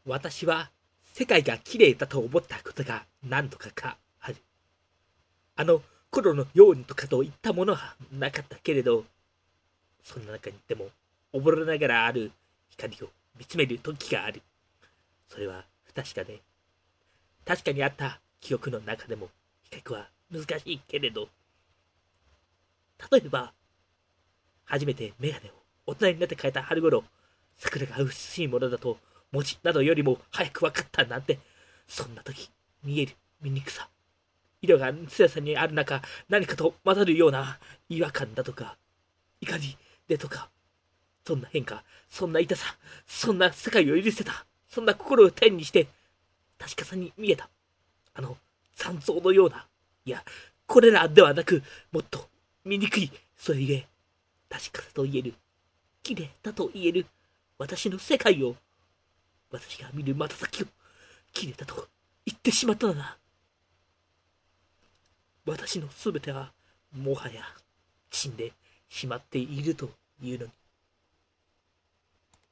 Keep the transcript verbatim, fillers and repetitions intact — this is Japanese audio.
私は世界が綺麗だと思ったことが何度かかある。あの頃のようにとかといったものはなかったけれど、そんな中にでも溺れながらある光を見つめる時がある。それは不確かで、確かにあった記憶の中でも比較は難しいけれど、例えば、初めてメガネを大人になって変えた春頃、桜が美しいものだと文字などよりも早く分かったなんて、そんな時見える醜さ、色が強さにある中、何かと混ざるような違和感だとか、怒りでとか、そんな変化、そんな痛さ、そんな世界を許せた、そんな心を天にして、確かさに見えた。あの残像のような、いや、これらではなく、もっと醜い、それゆえ、確かさと言える、綺麗だと言える、私の世界を、私が見る瞬きを、綺麗だと言ってしまったのだ。私のすべては、もはや死んでしまっているというのに。